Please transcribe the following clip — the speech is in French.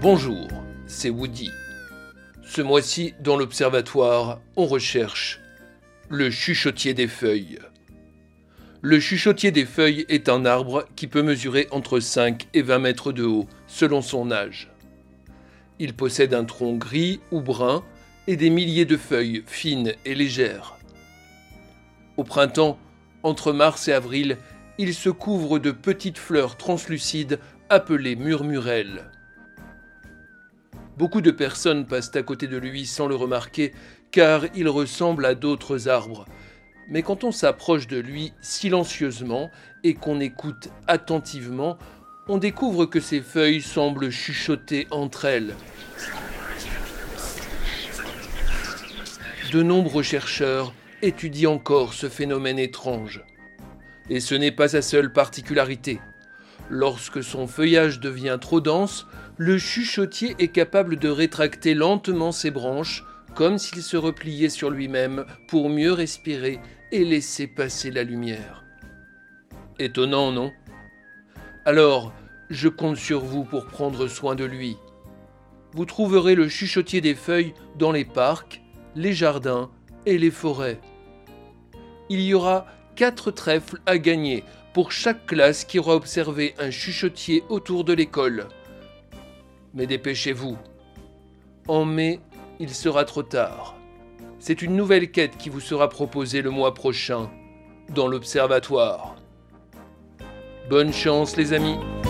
Bonjour, c'est Woody. Ce mois-ci, dans l'observatoire, on recherche le chuchotier des feuilles. Le chuchotier des feuilles est un arbre qui peut mesurer entre 5 et 20 mètres de haut, selon son âge. Il possède un tronc gris ou brun et des milliers de feuilles fines et légères. Au printemps, entre mars et avril, il se couvre de petites fleurs translucides appelées murmurelles. Beaucoup de personnes passent à côté de lui sans le remarquer, car il ressemble à d'autres arbres. Mais quand on s'approche de lui silencieusement et qu'on écoute attentivement, on découvre que ses feuilles semblent chuchoter entre elles. De nombreux chercheurs étudient encore ce phénomène étrange. Et ce n'est pas sa seule particularité. Lorsque son feuillage devient trop dense, le chuchotier est capable de rétracter lentement ses branches, comme s'il se repliait sur lui-même pour mieux respirer et laisser passer la lumière. Étonnant, non ? Alors, je compte sur vous pour prendre soin de lui. Vous trouverez le chuchotier des feuilles dans les parcs, les jardins et les forêts. Il y aura 4 trèfles à gagner pour chaque classe qui aura observé un chuchotier autour de l'école. Mais dépêchez-vous. En mai, il sera trop tard. C'est une nouvelle quête qui vous sera proposée le mois prochain, dans l'observatoire. Bonne chance les amis!